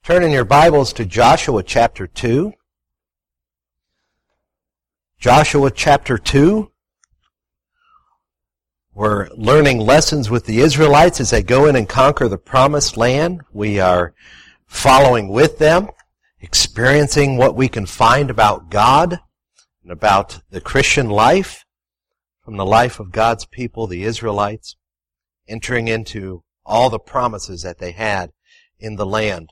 Turn in your Bibles to Joshua chapter 2. Joshua chapter 2. We're learning lessons with the Israelites as they go in and conquer the promised land. We are following with them, experiencing what we can find about God and about the Christian life from the life of God's people, the Israelites, entering into all the promises that they had in the land.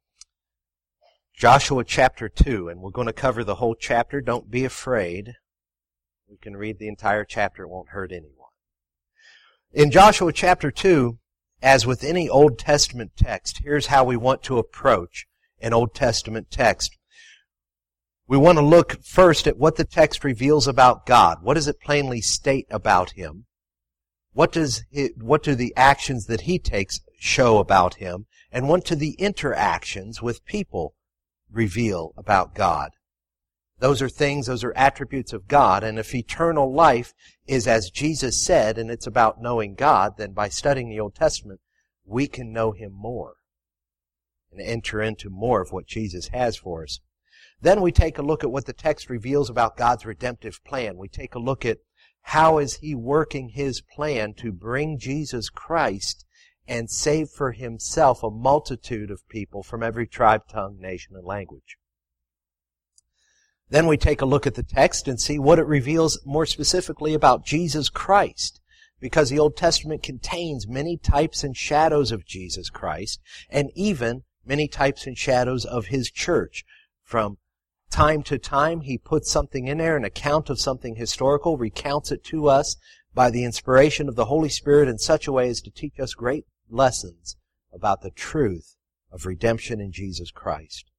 Joshua chapter 2, and we're going to cover the whole chapter. Don't be afraid. We can read the entire chapter. It won't hurt anyone. In Joshua chapter 2, as with any Old Testament text, here's how we want to approach an Old Testament text. We want to look first at what the text reveals about God. What does it plainly state about Him? What do the actions that He takes show about Him? And what do the interactions with people reveal about God? Those are attributes of God, and if eternal life is as Jesus said, and it's about knowing God, then by studying the Old Testament, we can know Him more and enter into more of what Jesus has for us. Then we take a look at what the text reveals about God's redemptive plan. We take a look at how is He working His plan to bring Jesus Christ and save for Himself a multitude of people from every tribe, tongue, nation, and language. Then we take a look at the text and see what it reveals more specifically about Jesus Christ, because the Old Testament contains many types and shadows of Jesus Christ, and even many types and shadows of His church. From time to time, He puts something in there, an account of something historical, recounts it to us by the inspiration of the Holy Spirit in such a way as to teach us great lessons about the truth of redemption in Jesus Christ.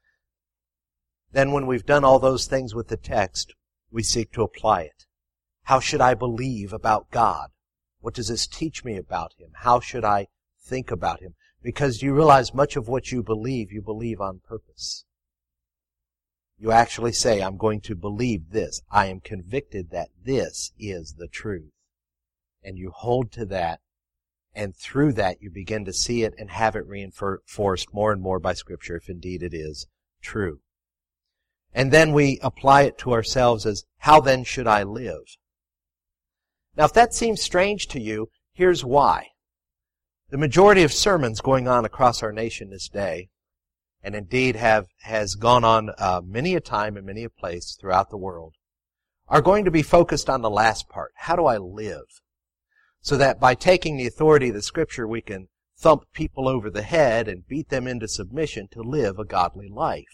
Then when we've done all those things with the text, we seek to apply it. How should I believe about God? What does this teach me about Him? How should I think about Him? Because you realize much of what you believe on purpose. You actually say, I'm going to believe this. I am convicted that this is the truth. And you hold to that. And through that, you begin to see it and have it reinforced more and more by Scripture, if indeed it is true. And then we apply it to ourselves as, how then should I live? Now, if that seems strange to you, here's why. The majority of sermons going on across our nation this day, and indeed has gone on many a time and many a place throughout the world, are going to be focused on the last part. How do I live? So that by taking the authority of the Scripture, we can thump people over the head and beat them into submission to live a godly life.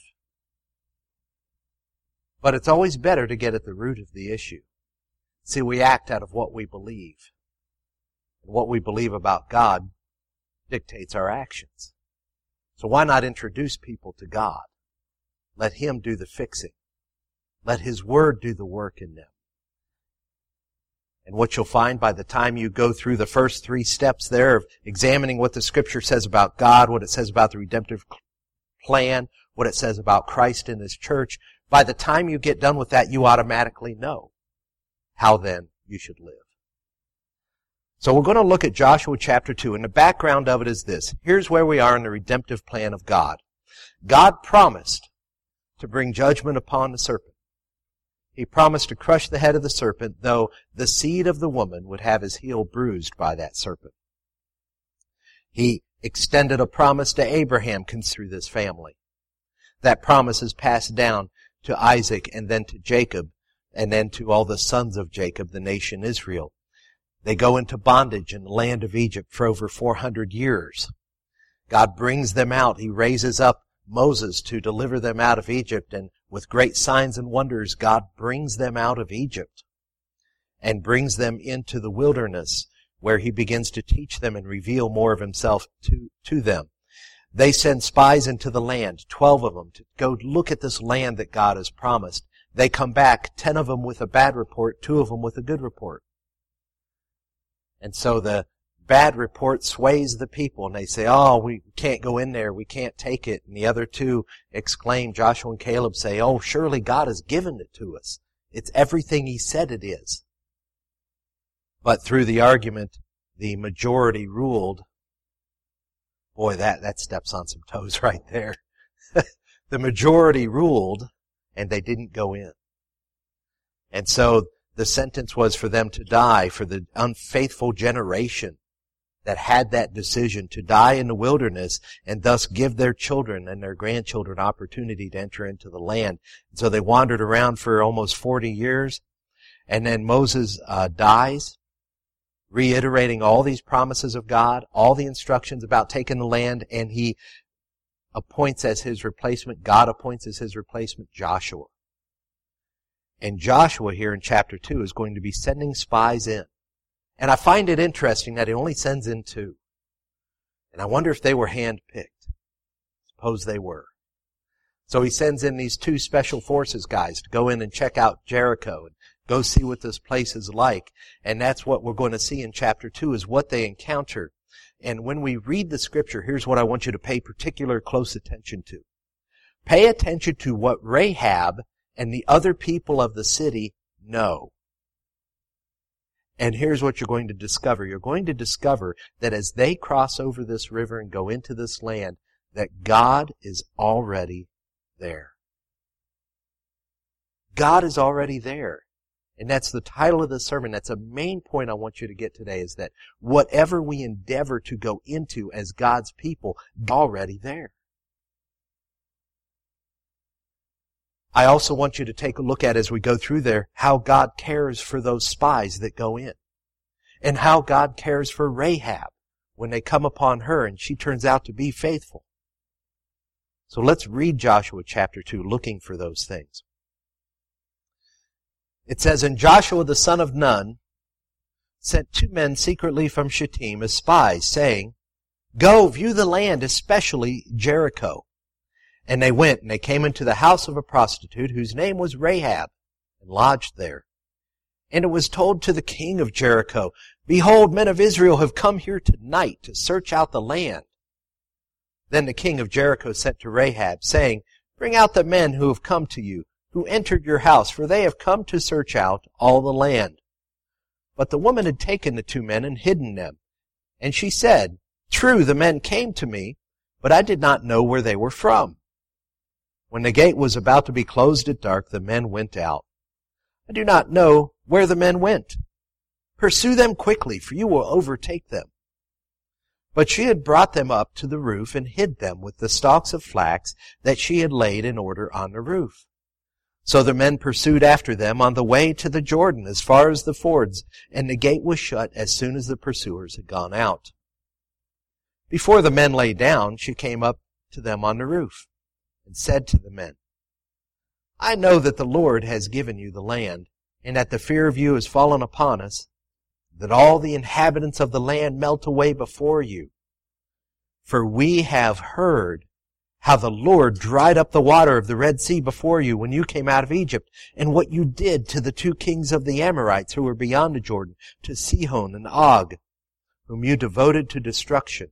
But it's always better to get at the root of the issue. See, we act out of what we believe. And what we believe about God dictates our actions. So why not introduce people to God? Let Him do the fixing. Let His Word do the work in them. And what you'll find by the time you go through the first 3 steps there of examining what the Scripture says about God, what it says about the redemptive plan, what it says about Christ and His church, by the time you get done with that, you automatically know how then you should live. So we're going to look at Joshua chapter 2, and the background of it is this. Here's where we are in the redemptive plan of God. God promised to bring judgment upon the serpent. He promised to crush the head of the serpent, though the seed of the woman would have his heel bruised by that serpent. He extended a promise to Abraham through this family. That promise is passed down to Isaac and then to Jacob and then to all the sons of Jacob, the nation Israel. They go into bondage in the land of Egypt for over 400 years. God brings them out. He raises up Moses to deliver them out of Egypt, and with great signs and wonders, God brings them out of Egypt and brings them into the wilderness where He begins to teach them and reveal more of Himself to them. They send spies into the land, 12 of them, to go look at this land that God has promised. They come back, 10 of them with a bad report, 2 of them with a good report. And so the bad report sways the people, and they say, oh, we can't go in there, we can't take it. And the other 2 exclaim, Joshua and Caleb say, oh, surely God has given it to us. It's everything He said it is. But through the argument, the majority ruled, Boy, that steps on some toes right there. The majority ruled, and they didn't go in. And so the sentence was for them to die, for the unfaithful generation that had that decision to die in the wilderness and thus give their children and their grandchildren opportunity to enter into the land. And so they wandered around for almost 40 years. And then Moses dies, reiterating all these promises of God, all the instructions about taking the land, and he appoints as his replacement, God appoints as his replacement Joshua. And Joshua here in chapter 2 is going to be sending spies in. And I find it interesting that he only sends in 2. And I wonder if they were hand-picked. Suppose they were. So he sends in these 2 special forces guys to go in and check out Jericho and go see what this place is like. And that's what we're going to see in chapter 2 is what they encounter. And when we read the scripture, here's what I want you to pay particular close attention to. Pay attention to what Rahab and the other people of the city know. And here's what you're going to discover. You're going to discover that as they cross over this river and go into this land, that God is already there. God is already there. And that's the title of the sermon. That's a main point I want you to get today, is that whatever we endeavor to go into as God's people, God's already there. I also want you to take a look at, as we go through there, how God cares for those spies that go in. And how God cares for Rahab when they come upon her and she turns out to be faithful. So let's read Joshua chapter 2, looking for those things. It says, "And Joshua the son of Nun sent 2 men secretly from Shittim as spies, saying, 'Go, view the land, especially Jericho.' And they went, and they came into the house of a prostitute, whose name was Rahab, and lodged there. And it was told to the king of Jericho, 'Behold, men of Israel have come here tonight to search out the land.' Then the king of Jericho sent to Rahab, saying, 'Bring out the men who have come to you, who entered your house, for they have come to search out all the land.' But the woman had taken the 2 men and hidden them. And she said, 'True, the men came to me, but I did not know where they were from.' When the gate was about to be closed at dark, the men went out. I do not know where the men went. Pursue them quickly, for you will overtake them.' But she had brought them up to the roof and hid them with the stalks of flax that she had laid in order on the roof. So the men pursued after them on the way to the Jordan as far as the fords, and the gate was shut as soon as the pursuers had gone out. Before the men lay down, she came up to them on the roof, and said to the men, 'I know that the Lord has given you the land, and that the fear of you has fallen upon us, that all the inhabitants of the land melt away before you. For we have heard how the Lord dried up the water of the Red Sea before you when you came out of Egypt, and what you did to the 2 kings of the Amorites who were beyond the Jordan, to Sihon and Og, whom you devoted to destruction.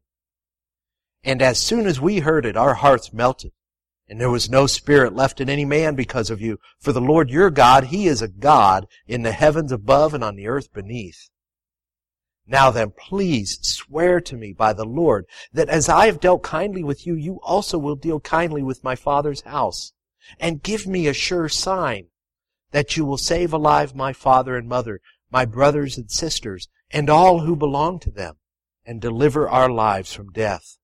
And as soon as we heard it, our hearts melted, and there was no spirit left in any man because of you. For the Lord your God, He is a God in the heavens above and on the earth beneath. Now then, please swear to me by the Lord that as I have dealt kindly with you, you also will deal kindly with my father's house. And give me a sure sign that you will save alive my father and mother, my brothers and sisters, and all who belong to them, and deliver our lives from death.'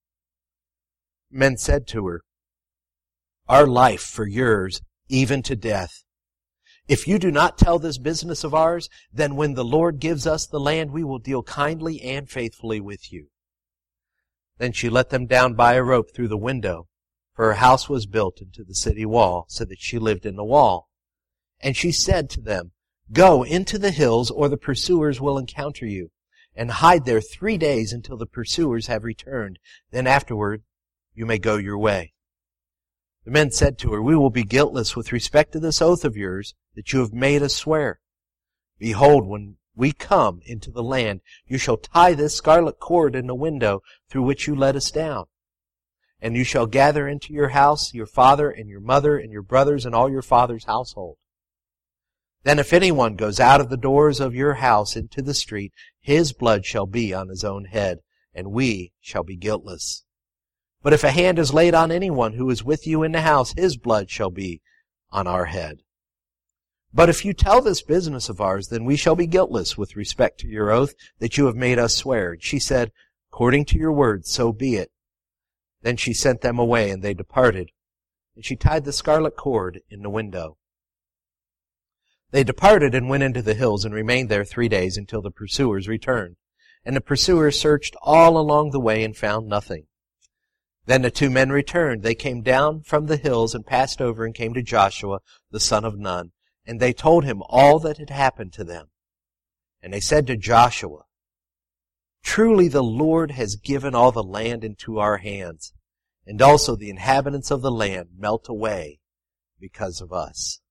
Men said to her, 'Our life for yours, even to death. If you do not tell this business of ours, then when the Lord gives us the land, we will deal kindly and faithfully with you.' Then she let them down by a rope through the window, for her house was built into the city wall, so that she lived in the wall. And she said to them, 'Go into the hills, or the pursuers will encounter you, and hide there 3 days until the pursuers have returned. Then afterward you may go your way.' The men said to her, 'We will be guiltless with respect to this oath of yours that you have made us swear. Behold, when we come into the land, you shall tie this scarlet cord in the window through which you let us down. And you shall gather into your house your father and your mother and your brothers and all your father's household. Then if anyone goes out of the doors of your house into the street, his blood shall be on his own head, and we shall be guiltless. But if a hand is laid on anyone who is with you in the house, his blood shall be on our head. But if you tell this business of ours, then we shall be guiltless with respect to your oath that you have made us swear. And she said, according to your word, so be it. Then she sent them away, and they departed. And she tied the scarlet cord in the window. They departed and went into the hills and remained there 3 days until the pursuers returned. And the pursuers searched all along the way and found nothing. Then the 2 men returned. They came down from the hills and passed over and came to Joshua, the son of Nun. And they told him all that had happened to them. And they said to Joshua, truly the Lord has given all the land into our hands, and also the inhabitants of the land melt away because of us.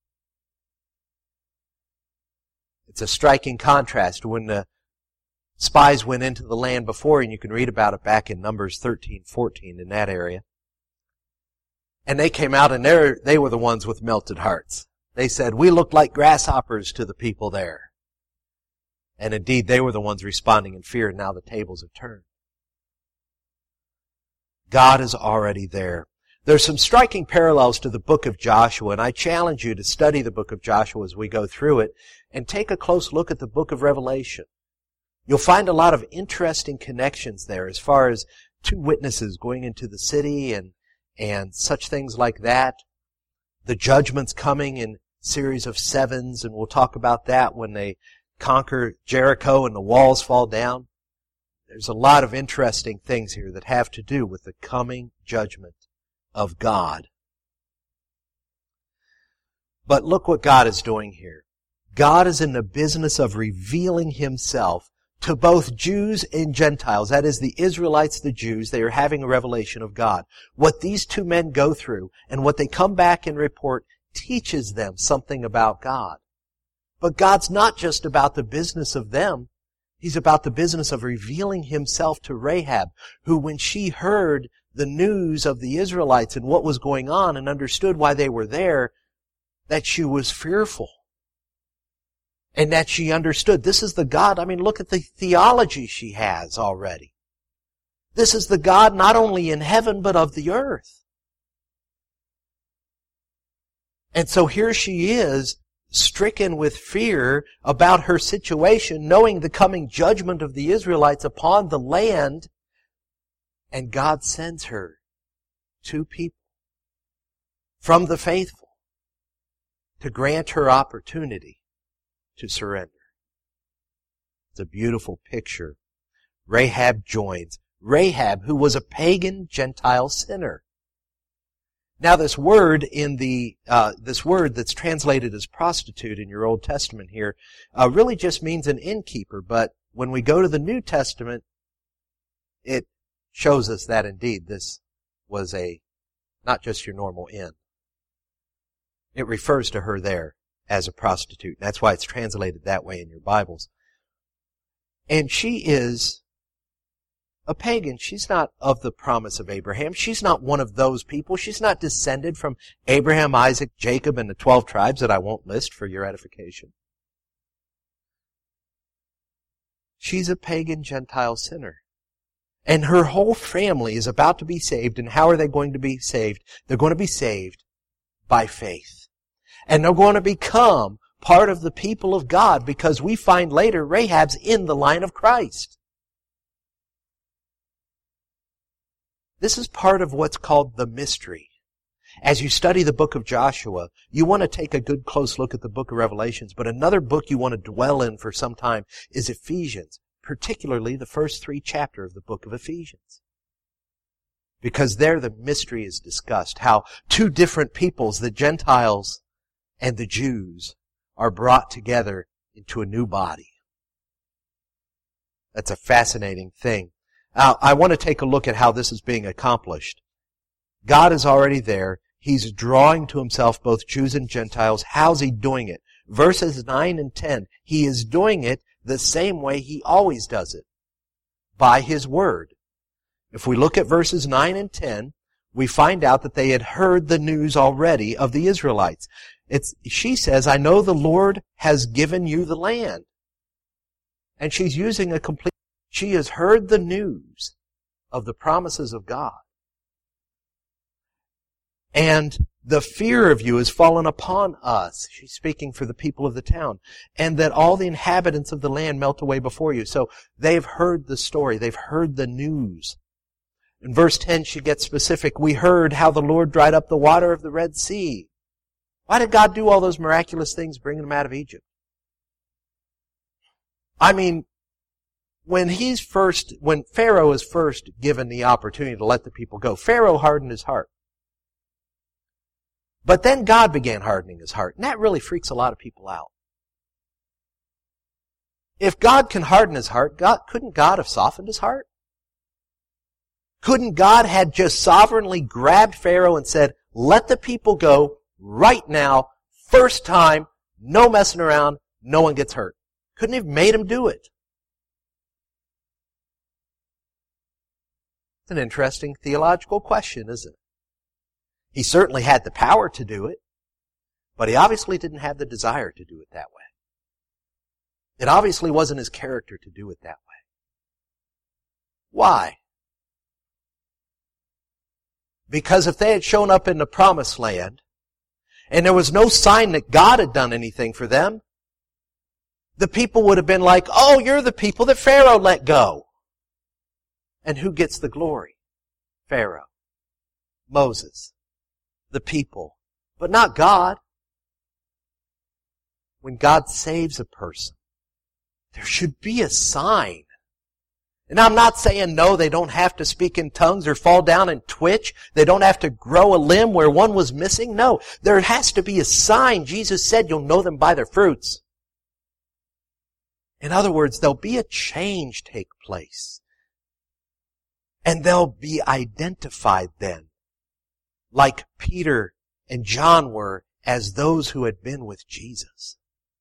It's a striking contrast when the spies went into the land before, and you can read about it back in Numbers 13-14 in that area. And they came out, and they were the ones with melted hearts. They said, we look like grasshoppers to the people there. And indeed, they were the ones responding in fear, and now the tables have turned. God is already there. There's some striking parallels to the book of Joshua, and I challenge you to study the book of Joshua as we go through it, and take a close look at the book of Revelation. You'll find a lot of interesting connections there as far as 2 witnesses going into the city and such things like that. The judgment's coming in series of 7s, and we'll talk about that when they conquer Jericho and the walls fall down. There's a lot of interesting things here that have to do with the coming judgment of God. But look what God is doing here. God is in the business of revealing Himself to both Jews and Gentiles. That is, the Israelites, the Jews, they are having a revelation of God. What these 2 men go through and what they come back and report teaches them something about God. But God's not just about the business of them. He's about the business of revealing Himself to Rahab, who when she heard the news of the Israelites and what was going on and understood why they were there, that she was fearful. And that she understood this is the God. I mean, look at the theology she has already. This is the God not only in heaven but of the earth. And so here she is, stricken with fear about her situation, knowing the coming judgment of the Israelites upon the land. And God sends her 2 people from the faithful to grant her opportunity to surrender. It's a beautiful picture. Rahab joins. Rahab, who was a pagan Gentile sinner. Now this word this word that's translated as prostitute in your Old Testament here, really just means an innkeeper. But when we go to the New Testament, it shows us that indeed this was not just your normal inn. It refers to her there as a prostitute. That's why it's translated that way in your Bibles. And she is a pagan. She's not of the promise of Abraham. She's not one of those people. She's not descended from Abraham, Isaac, Jacob, and the 12 tribes that I won't list for your edification. She's a pagan Gentile sinner. And her whole family is about to be saved. And how are they going to be saved? They're going to be saved by faith. And they're going to become part of the people of God, because we find later Rahab's in the line of Christ. This is part of what's called the mystery. As you study the book of Joshua, you want to take a good close look at the book of Revelations, but another book you want to dwell in for some time is Ephesians, particularly the first 3 chapters of the book of Ephesians. Because there the mystery is discussed, how 2 different peoples, the Gentiles and the Jews, are brought together into a new body. That's a fascinating thing. Now, I want to take a look at how this is being accomplished. God is already there. He's drawing to Himself both Jews and Gentiles. How's He doing it? Verses 9 and 10. He is doing it the same way He always does it. By His Word. If we look at verses 9 and 10, we find out that they had heard the news already of the Israelites. She says, I know the Lord has given you the land. And she's using a complete She has heard the news of the promises of God. And the fear of you has fallen upon us. She's speaking for the people of the town. And that all the inhabitants of the land melt away before you. So they've heard the story. They've heard the news. In verse 10, she gets specific. We heard how the Lord dried up the water of the Red Sea. Why did God do all those miraculous things bringing them out of Egypt? I mean, when Pharaoh is first given the opportunity to let the people go, Pharaoh hardened his heart. But then God began hardening his heart, and that really freaks a lot of people out. If God can harden his heart, couldn't God have softened his heart? Couldn't God have just sovereignly grabbed Pharaoh and said, let the people go right now, first time, no messing around, no one gets hurt? Couldn't he have made him do it? It's an interesting theological question, isn't it? He certainly had the power to do it, but he obviously didn't have the desire to do it that way. It obviously wasn't his character to do it that way. Why? Because if they had shown up in the promised land, and there was no sign that God had done anything for them, the people would have been like, oh, you're the people that Pharaoh let go. And who gets the glory? Pharaoh. Moses. The people. But not God. When God saves a person, there should be a sign. And I'm not saying, no, they don't have to speak in tongues or fall down and twitch. They don't have to grow a limb where one was missing. No, there has to be a sign. Jesus said you'll know them by their fruits. In other words, there'll be a change take place. And they'll be identified then, like Peter and John were, as those who had been with Jesus.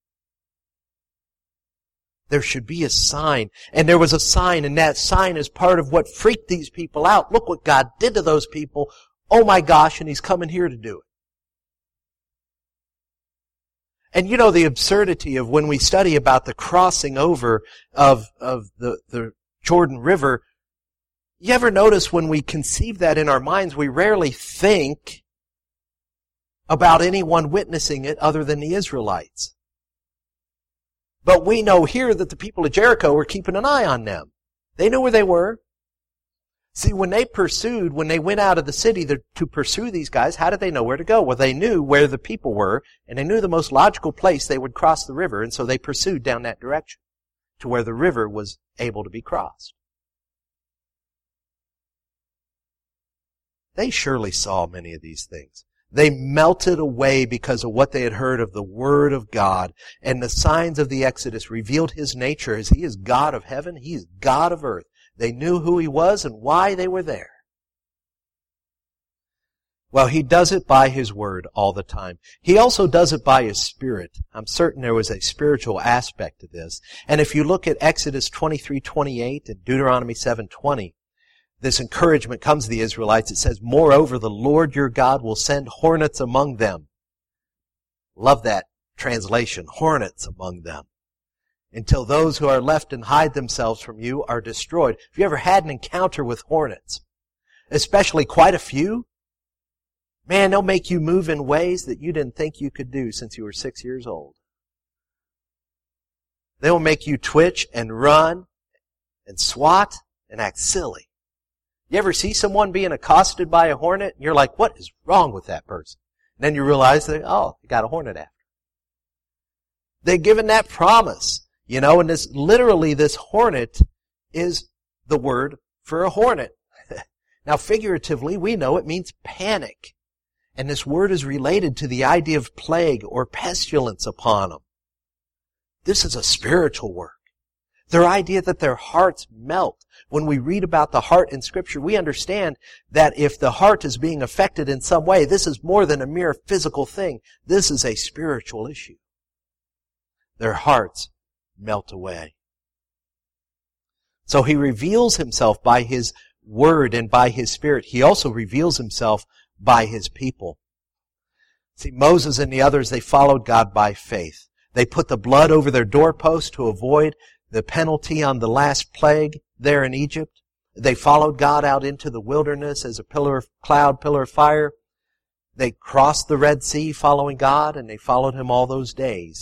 There should be a sign. And there was a sign, and that sign is part of what freaked these people out. Look what God did to those people. Oh my gosh, and He's coming here to do it. And you know the absurdity of when we study about the crossing over of the Jordan River, you ever notice when we conceive that in our minds, we rarely think about anyone witnessing it other than the Israelites. But we know here that the people of Jericho were keeping an eye on them. They knew where they were. See, when they went out of the city to pursue these guys, how did they know where to go? Well, they knew where the people were, and they knew the most logical place they would cross the river, and so they pursued down that direction to where the river was able to be crossed. They surely saw many of these things. They melted away because of what they had heard of the Word of God, and the signs of the Exodus revealed His nature as He is God of heaven, He is God of earth. They knew who He was and why they were there. Well, He does it by His Word all the time. He also does it by His Spirit. I'm certain there was a spiritual aspect to this. And if you look at Exodus 23:28 and Deuteronomy 7:20, this encouragement comes to the Israelites. It says, moreover, the Lord your God will send hornets among them. Love that translation, hornets among them. Until those who are left and hide themselves from you are destroyed. Have you ever had an encounter with hornets? Especially quite a few? Man, they'll make you move in ways that you didn't think you could do since you were 6 years old. They will make you twitch and run and swat and act silly. You ever see someone being accosted by a hornet and you're like, what is wrong with that person? And then you realize they got a hornet after. They're given that promise, and this hornet is the word for a hornet. Now figuratively, we know it means panic. And this word is related to the idea of plague or pestilence upon them. This is a spiritual work. Their idea that their hearts melt. When we read about the heart in Scripture, we understand that if the heart is being affected in some way, this is more than a mere physical thing. This is a spiritual issue. Their hearts melt away. So He reveals Himself by His Word and by His Spirit. He also reveals Himself by His people. See, Moses and the others, they followed God by faith. They put the blood over their doorpost to avoid the penalty on the last plague. there in Egypt. They followed God out into the wilderness as a pillar of cloud, pillar of fire. They crossed the Red Sea following God, and they followed Him all those days.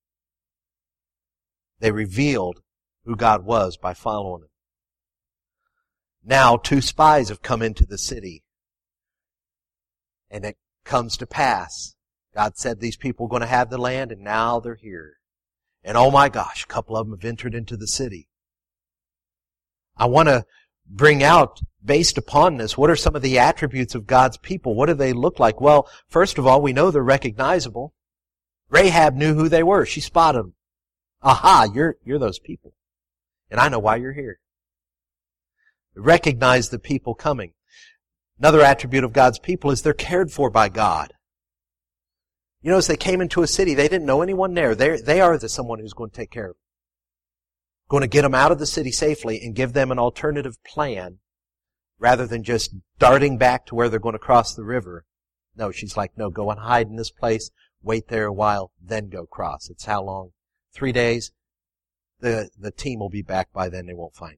They revealed who God was by following Him. Now 2 spies have come into the city. And it comes to pass. God said these people are going to have the land, and now they're here. And oh my gosh, a couple of them have entered into the city. I want to bring out, based upon this, what are some of the attributes of God's people? What do they look like? Well, first of all, we know they're recognizable. Rahab knew who they were. She spotted them. Aha, you're those people. And I know why you're here. Recognize the people coming. Another attribute of God's people is they're cared for by God. You know, as they came into a city, they didn't know anyone there. They are someone who's going to take care of them. Going to get them out of the city safely and give them an alternative plan rather than just darting back to where they're going to cross the river. No, she's like, no, go and hide in this place, wait there a while, then go cross. It's how long? 3 days. The team will be back by then. They won't find you.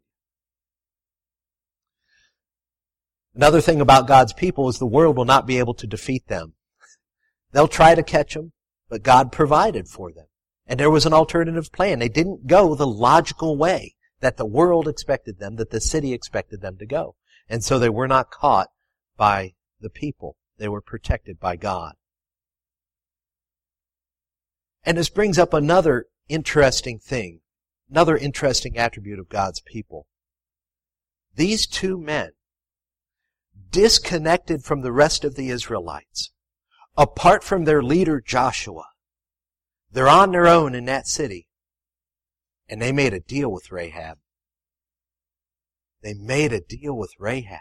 Another thing about God's people is the world will not be able to defeat them. They'll try to catch them, but God provided for them. And there was an alternative plan. They didn't go the logical way that the world expected them, that the city expected them to go. And so they were not caught by the people. They were protected by God. And this brings up another interesting thing, another interesting attribute of God's people. These 2 men, disconnected from the rest of the Israelites, apart from their leader Joshua, they're on their own in that city. And they made a deal with Rahab. They made a deal with Rahab.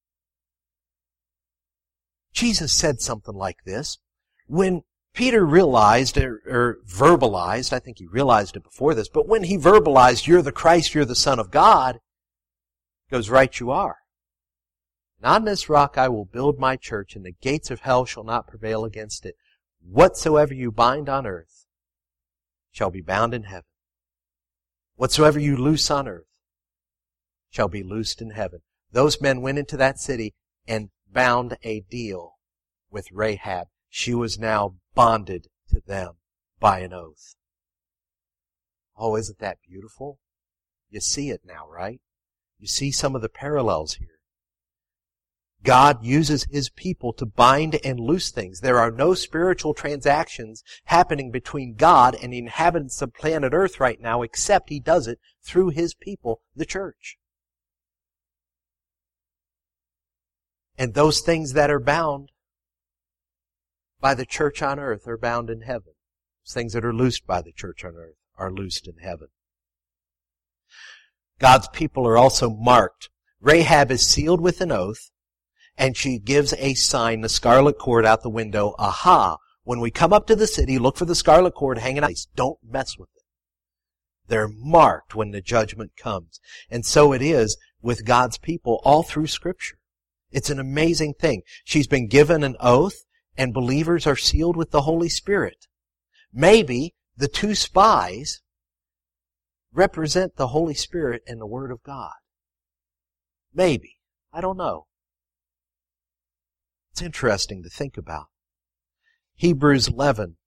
Jesus said something like this. When Peter realized, or verbalized, I think he realized it before this, but when he verbalized, you're the Christ, you're the Son of God, he goes, right you are. And on this rock I will build my church, and the gates of hell shall not prevail against it. Whatsoever you bind on earth shall be bound in heaven. Whatsoever you loose on earth shall be loosed in heaven. Those men went into that city and bound a deal with Rahab. She was now bonded to them by an oath. Oh, isn't that beautiful? You see it now, right? You see some of the parallels here. God uses His people to bind and loose things. There are no spiritual transactions happening between God and the inhabitants of planet Earth right now, except He does it through His people, the church. And those things that are bound by the church on earth are bound in heaven. Those things that are loosed by the church on earth are loosed in heaven. God's people are also marked. Rahab is sealed with an oath, and she gives a sign, the scarlet cord out the window. Aha! When we come up to the city, look for the scarlet cord hanging out. Don't mess with it. They're marked when the judgment comes. And so it is with God's people all through Scripture. It's an amazing thing. She's been given an oath, and believers are sealed with the Holy Spirit. Maybe the 2 spies represent the Holy Spirit and the Word of God. Maybe. I don't know. It's interesting to think about. Hebrews 11.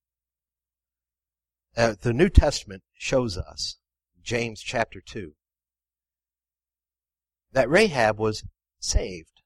The New Testament shows us, James chapter 2, that Rahab was saved.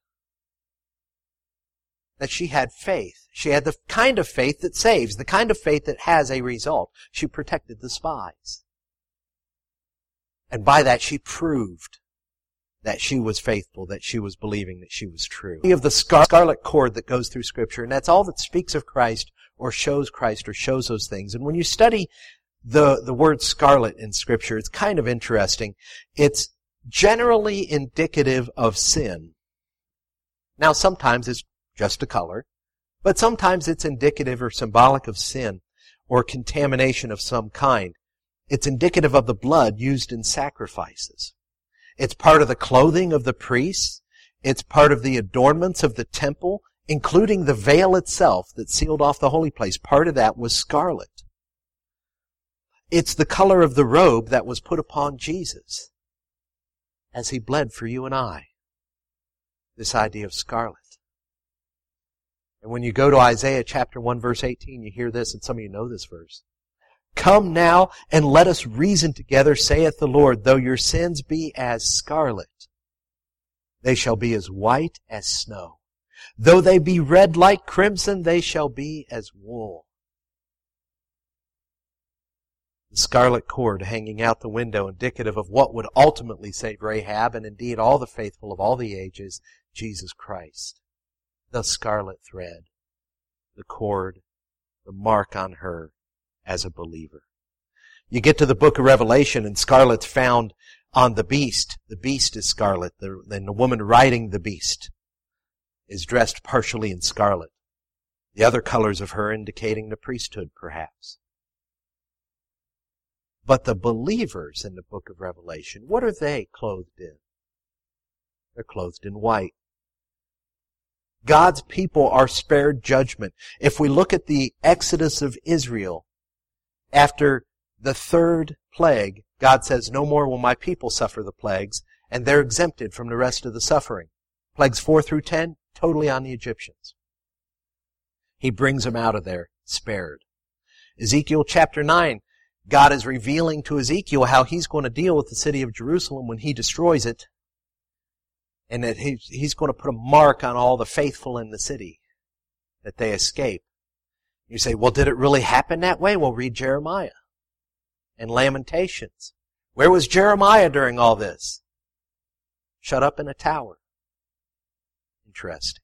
That she had faith. She had the kind of faith that saves, the kind of faith that has a result. She protected the spies. And by that she proved that she was faithful, that she was believing, that she was true. We have the scarlet cord that goes through Scripture, and that's all that speaks of Christ or shows those things. And when you study the word scarlet in Scripture, it's kind of interesting. It's generally indicative of sin. Now, sometimes it's just a color, but sometimes it's indicative or symbolic of sin or contamination of some kind. It's indicative of the blood used in sacrifices. It's part of the clothing of the priests. It's part of the adornments of the temple, including the veil itself that sealed off the holy place. Part of that was scarlet. It's the color of the robe that was put upon Jesus. as He bled for you and I. This idea of scarlet. And when you go to Isaiah chapter 1 verse 18, you hear this, and some of you know this verse. Come now and let us reason together, saith the Lord, though your sins be as scarlet, they shall be as white as snow. Though they be red like crimson, they shall be as wool. The scarlet cord hanging out the window, indicative of what would ultimately save Rahab, and indeed all the faithful of all the ages, Jesus Christ. The scarlet thread, the cord, the mark on her as a believer. You get to the book of Revelation, and scarlet's found on the beast. The beast is scarlet. And the woman riding the beast is dressed partially in scarlet. The other colors of her indicating the priesthood, perhaps. But the believers in the book of Revelation, what are they clothed in? They're clothed in white. God's people are spared judgment. If we look at the exodus of Israel, after the third plague, God says, no more will my people suffer the plagues, and they're exempted from the rest of the suffering. Plagues 4 through 10, totally on the Egyptians. He brings them out of there, spared. Ezekiel chapter 9, God is revealing to Ezekiel how He's going to deal with the city of Jerusalem when He destroys it, and that He's going to put a mark on all the faithful in the city, that they escape. You say, well, did it really happen that way? Well, read Jeremiah and Lamentations. Where was Jeremiah during all this? Shut up in a tower. Interesting.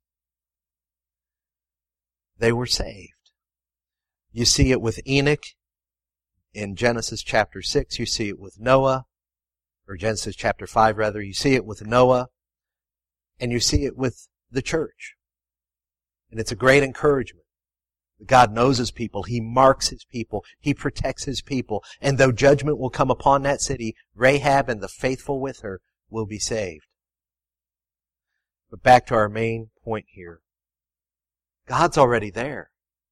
They were saved. You see it with Enoch in Genesis chapter 6. You see it with Noah, or Genesis chapter 5 rather. You see it with Noah, and you see it with the church. And it's a great encouragement. God knows His people. He marks His people. He protects His people. And though judgment will come upon that city, Rahab and the faithful with her will be saved. But back to our main point here. God's already there.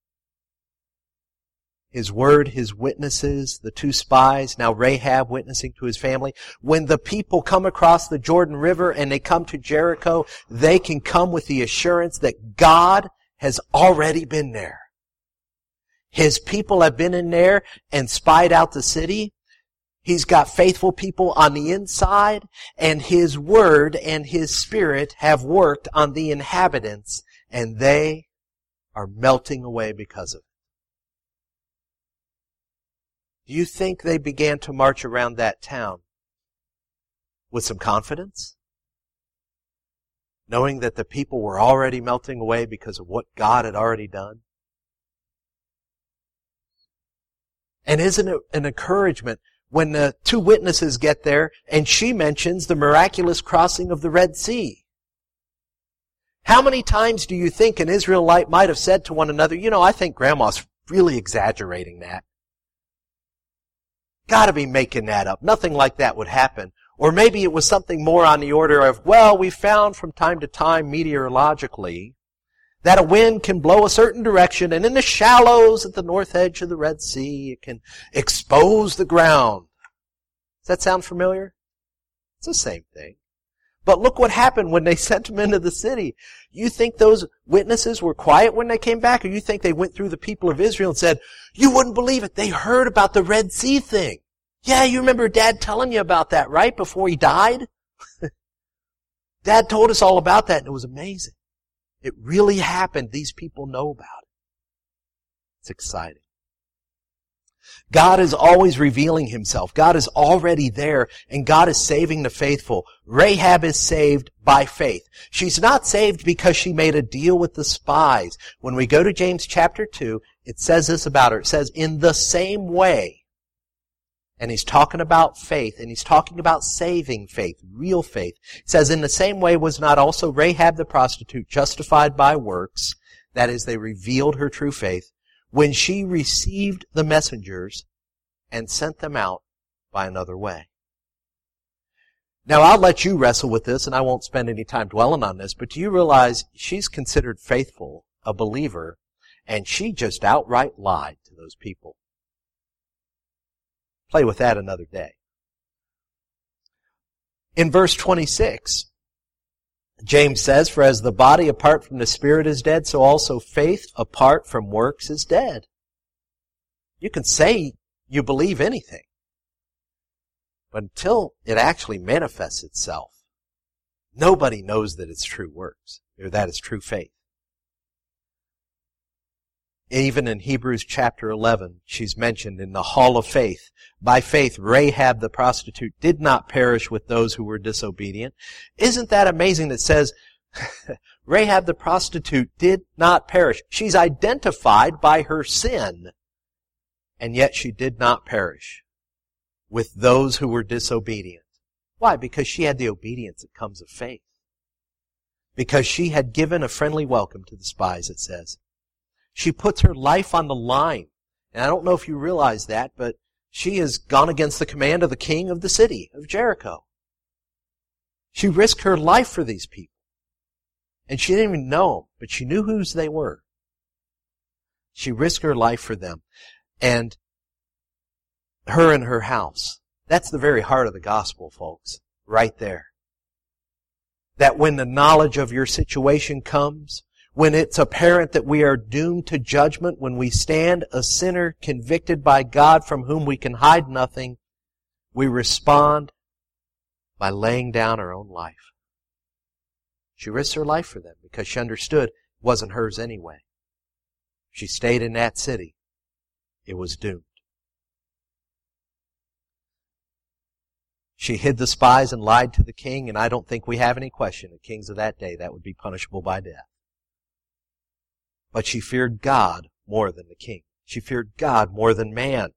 His word, His witnesses, the 2 spies, now Rahab witnessing to his family. When the people come across the Jordan River and they come to Jericho, they can come with the assurance that God has already been there. His people have been in there and spied out the city. He's got faithful people on the inside, and His word and His Spirit have worked on the inhabitants, and they are melting away because of it. Do you think they began to march around that town with some confidence? Knowing that the people were already melting away because of what God had already done? And isn't it an encouragement when the 2 witnesses get there and she mentions the miraculous crossing of the Red Sea? How many times do you think an Israelite might have said to one another, I think Grandma's really exaggerating that. Gotta be making that up. Nothing like that would happen. Or maybe it was something more on the order of, we found from time to time meteorologically that a wind can blow a certain direction, and in the shallows at the north edge of the Red Sea, it can expose the ground. Does that sound familiar? It's the same thing. But look what happened when they sent them into the city. You think those witnesses were quiet when they came back, or you think they went through the people of Israel and said, you wouldn't believe it, they heard about the Red Sea thing. Yeah, you remember Dad telling you about that, right, before he died? Dad told us all about that, and it was amazing. It really happened. These people know about it. It's exciting. God is always revealing Himself. God is already there, and God is saving the faithful. Rahab is saved by faith. She's not saved because she made a deal with the spies. When we go to James chapter 2, it says this about her. It says, in the same way, and he's talking about faith, and he's talking about saving faith, real faith. It says, in the same way was not also Rahab the prostitute justified by works, that is, they revealed her true faith, when she received the messengers and sent them out by another way. Now, I'll let you wrestle with this, and I won't spend any time dwelling on this, but do you realize she's considered faithful, a believer, and she just outright lied to those people? Play with that another day. In verse 26, James says, "For as the body apart from the spirit is dead, so also faith apart from works is dead." You can say you believe anything, but until it actually manifests itself, nobody knows that it's true works, or that it's true faith. Even in Hebrews chapter 11, she's mentioned in the hall of faith. By faith, Rahab the prostitute did not perish with those who were disobedient. Isn't that amazing that says Rahab the prostitute did not perish? She's identified by her sin, and yet she did not perish with those who were disobedient. Why? Because she had the obedience that comes of faith. Because she had given a friendly welcome to the spies, it says. She puts her life on the line. And I don't know if you realize that, but she has gone against the command of the king of the city of Jericho. She risked her life for these people. And she didn't even know them, but she knew whose they were. She risked her life for them. And her and her house. That's the very heart of the gospel, folks. Right there. That when the knowledge of your situation comes, when it's apparent that we are doomed to judgment, when we stand a sinner convicted by God from whom we can hide nothing, we respond by laying down our own life. She risked her life for them because she understood it wasn't hers anyway. She stayed in that city. It was doomed. She hid the spies and lied to the king, and I don't think we have any question the kings of that day, that would be punishable by death. But she feared God more than the king. She feared God more than man.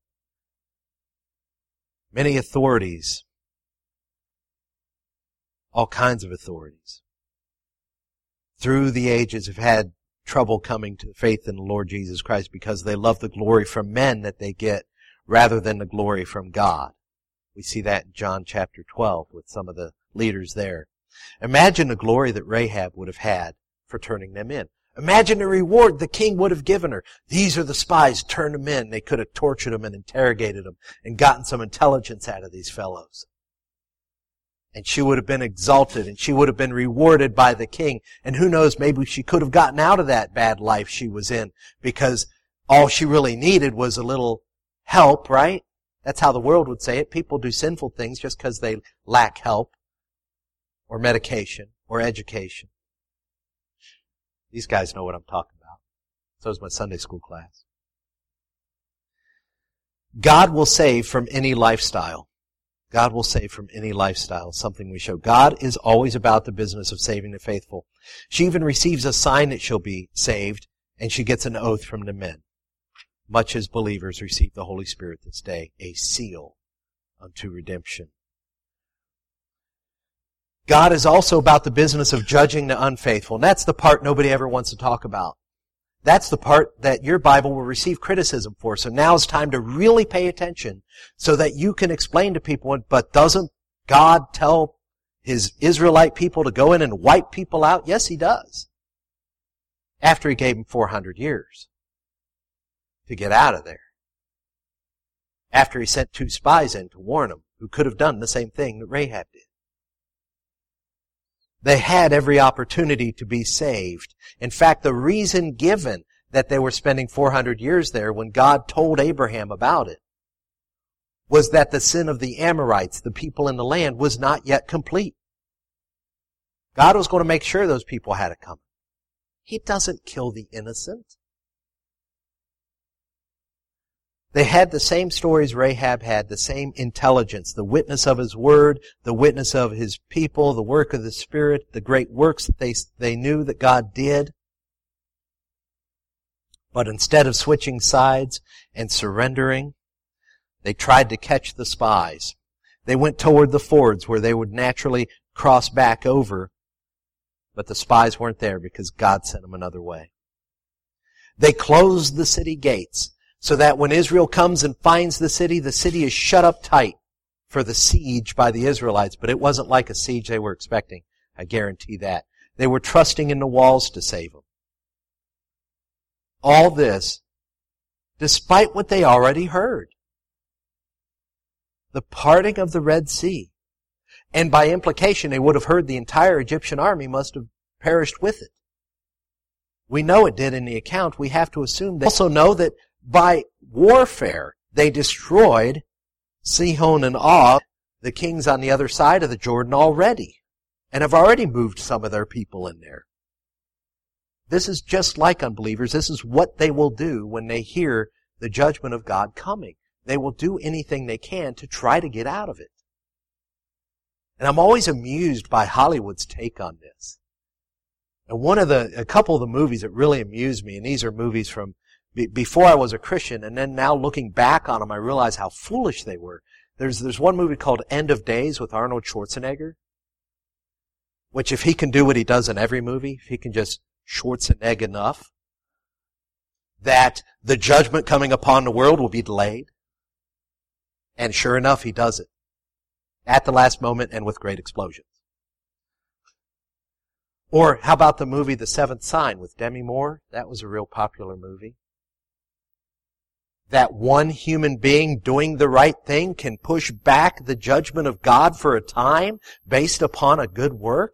Many authorities, all kinds of authorities, through the ages have had trouble coming to faith in the Lord Jesus Christ because they love the glory from men that they get rather than the glory from God. We see that in John chapter 12 with some of the leaders there. Imagine the glory that Rahab would have had for turning them in. Imagine the reward the king would have given her. These are the spies, turn them in. They could have tortured them and interrogated them and gotten some intelligence out of these fellows. And she would have been exalted and she would have been rewarded by the king. And who knows, maybe she could have gotten out of that bad life she was in because all she really needed was a little help, right? That's how the world would say it. People do sinful things just because they lack help or medication or education. These guys know what I'm talking about. So is my Sunday school class. God will save from any lifestyle. God will save from any lifestyle, something we show. God is always about the business of saving the faithful. She even receives a sign that she'll be saved, and she gets an oath from the men. Much as believers receive the Holy Spirit this day, a seal unto redemption. God is also about the business of judging the unfaithful, and that's the part nobody ever wants to talk about. That's the part that your Bible will receive criticism for. So now it's time to really pay attention so that you can explain to people, but doesn't God tell His Israelite people to go in and wipe people out? Yes, He does. After He gave them 400 years to get out of there. After He sent 2 spies in to warn them, who could have done the same thing that Rahab did. They had every opportunity to be saved. In fact, the reason given that they were spending 400 years there when God told Abraham about it was that the sin of the Amorites, the people in the land, was not yet complete. God was going to make sure those people had it coming. He doesn't kill the innocent. They had the same stories Rahab had, the same intelligence, the witness of His Word, the witness of His people, the work of the Spirit, the great works that they knew that God did. But instead of switching sides and surrendering, they tried to catch the spies. They went toward the fords where they would naturally cross back over, but the spies weren't there because God sent them another way. They closed the city gates, so that when Israel comes and finds the city is shut up tight for the siege by the Israelites. But it wasn't like a siege they were expecting. I guarantee that. They were trusting in the walls to save them. All this, despite what they already heard. The parting of the Red Sea. And by implication, they would have heard the entire Egyptian army must have perished with it. We know it did in the account. We have to assume they also know that by warfare, they destroyed Sihon and Og, the kings on the other side of the Jordan already, and have already moved some of their people in there. This is just like unbelievers. This is what they will do when they hear the judgment of God coming. They will do anything they can to try to get out of it. And I'm always amused by Hollywood's take on this. And a couple of the movies that really amuse me, and these are movies from before I was a Christian, and then now looking back on them, I realize how foolish they were. There's one movie called End of Days with Arnold Schwarzenegger, which if he can do what he does in every movie, if he can just Schwarzenegger enough, that the judgment coming upon the world will be delayed. And sure enough, he does it. At the last moment and with great explosions. Or how about the movie The Seventh Sign with Demi Moore? That was a real popular movie. That one human being doing the right thing can push back the judgment of God for a time based upon a good work?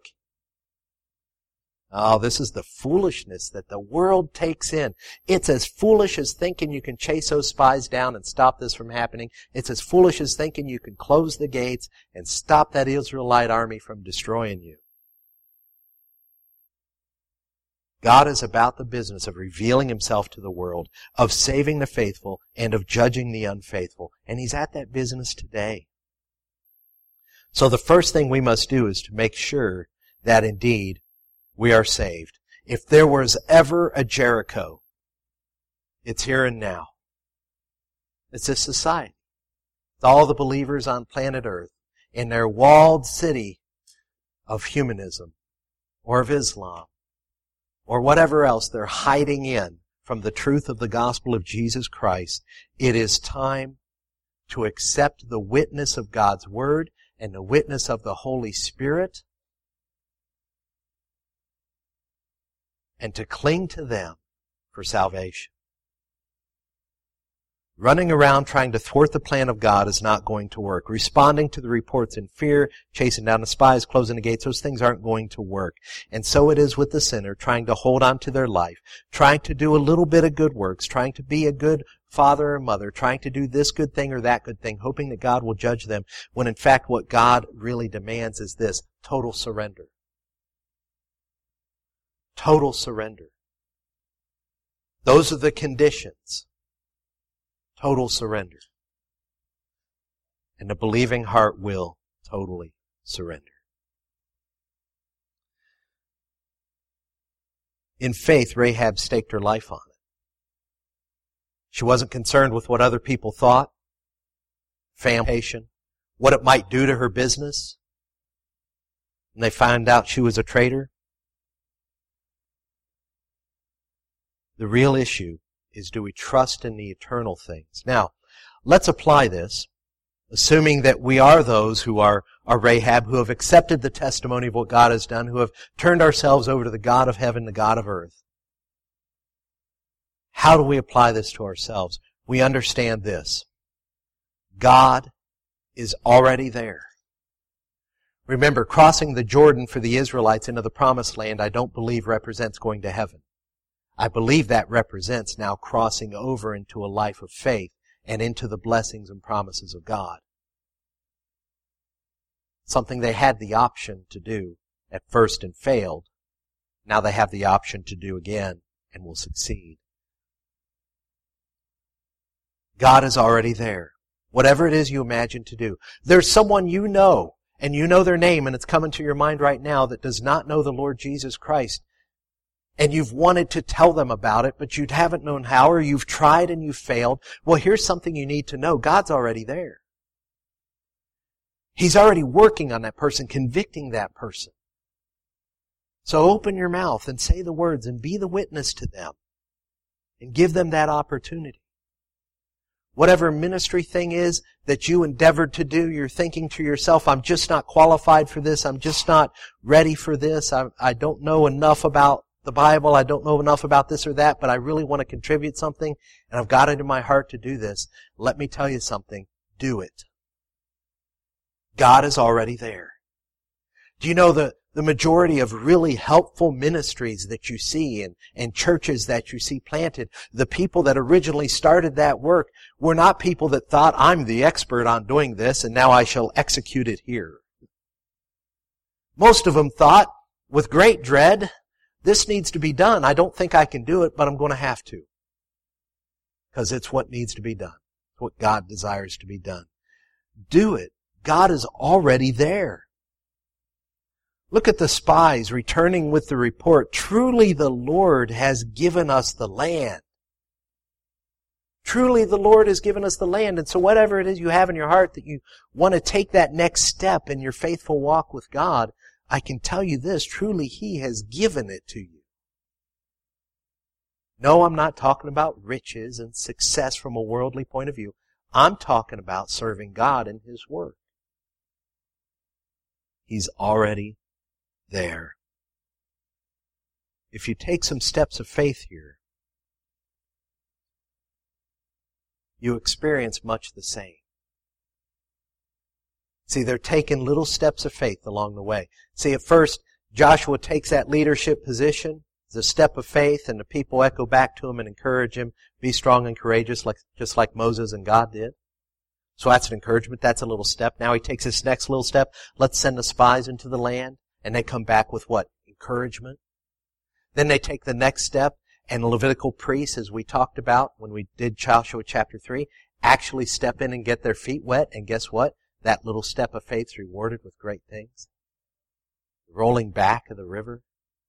Oh, this is the foolishness that the world takes in. It's as foolish as thinking you can chase those spies down and stop this from happening. It's as foolish as thinking you can close the gates and stop that Israelite army from destroying you. God is about the business of revealing Himself to the world, of saving the faithful, and of judging the unfaithful. And He's at that business today. So the first thing we must do is to make sure that indeed we are saved. If there was ever a Jericho, it's here and now. It's this society. It's all the believers on planet Earth in their walled city of humanism or of Islam or whatever else they're hiding in from the truth of the gospel of Jesus Christ. It is time to accept the witness of God's Word and the witness of the Holy Spirit and to cling to them for salvation. Running around trying to thwart the plan of God is not going to work. Responding to the reports in fear, chasing down the spies, closing the gates, those things aren't going to work. And so it is with the sinner trying to hold on to their life, trying to do a little bit of good works, trying to be a good father or mother, trying to do this good thing or that good thing, hoping that God will judge them, when in fact what God really demands is this: total surrender. Total surrender. Those are the conditions. Total surrender. And the believing heart will totally surrender. In faith, Rahab staked her life on it. She wasn't concerned with what other people thought, family, what it might do to her business. And they found out she was a traitor. The real issue is, do we trust in the eternal things? Now, let's apply this, assuming that we are those who are Rahab, who have accepted the testimony of what God has done, who have turned ourselves over to the God of heaven, the God of earth. How do we apply this to ourselves? We understand this: God is already there. Remember, crossing the Jordan for the Israelites into the Promised Land, I don't believe represents going to heaven. I believe that represents now crossing over into a life of faith and into the blessings and promises of God. Something they had the option to do at first and failed. Now they have the option to do again and will succeed. God is already there. Whatever it is you imagine to do. There's someone you know, and you know their name, and it's coming to your mind right now, that does not know the Lord Jesus Christ. And you've wanted to tell them about it, but you haven't known how, or you've tried and you've failed. Well, here's something you need to know. God's already there. He's already working on that person, convicting that person. So open your mouth and say the words and be the witness to them. And give them that opportunity. Whatever ministry thing is that you endeavored to do, you're thinking to yourself, I'm just not qualified for this. I'm just not ready for this. I don't know enough about the Bible, I don't know enough about this or that, but I really want to contribute something, and I've got it in my heart to do this. Let me tell you something. Do it. God is already there. Do you know the majority of really helpful ministries that you see and churches that you see planted, the people that originally started that work were not people that thought, I'm the expert on doing this and now I shall execute it here. Most of them thought, with great dread, this needs to be done. I don't think I can do it, but I'm going to have to. Because it's what needs to be done. It's what God desires to be done. Do it. God is already there. Look at the spies returning with the report. Truly the Lord has given us the land. Truly the Lord has given us the land. And so whatever it is you have in your heart that you want to take that next step in your faithful walk with God, I can tell you this, truly He has given it to you. No, I'm not talking about riches and success from a worldly point of view. I'm talking about serving God in His work. He's already there. If you take some steps of faith here, you experience much the same. See, they're taking little steps of faith along the way. See, at first, Joshua takes that leadership position. It's a step of faith, and the people echo back to him and encourage him, be strong and courageous, just like Moses and God did. So that's an encouragement. That's a little step. Now he takes this next little step. Let's send the spies into the land. And they come back with what? Encouragement. Then they take the next step, and the Levitical priests, as we talked about when we did Joshua chapter 3, actually step in and get their feet wet. And guess what? That little step of faith is rewarded with great things. Rolling back of the river.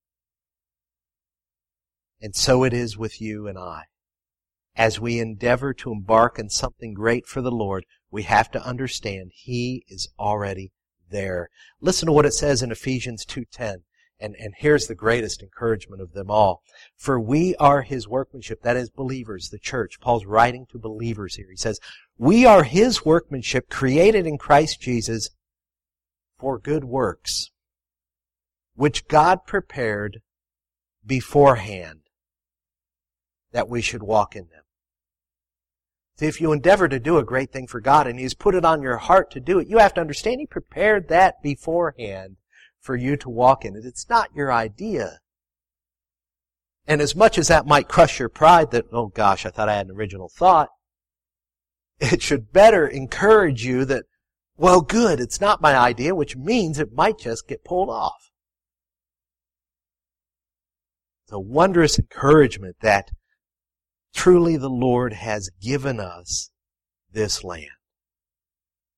And so it is with you and I. As we endeavor to embark on something great for the Lord, we have to understand He is already there. Listen to what it says in Ephesians 2:10. And here's the greatest encouragement of them all. For we are His workmanship, that is believers, the church. Paul's writing to believers here. He says, we are His workmanship created in Christ Jesus for good works, which God prepared beforehand that we should walk in them. See, if you endeavor to do a great thing for God and He's put it on your heart to do it, you have to understand He prepared that beforehand for you to walk in it. It's not your idea. And as much as that might crush your pride that, oh gosh, I thought I had an original thought, it should better encourage you that, well, good, it's not my idea, which means it might just get pulled off. It's a wondrous encouragement that truly the Lord has given us this land.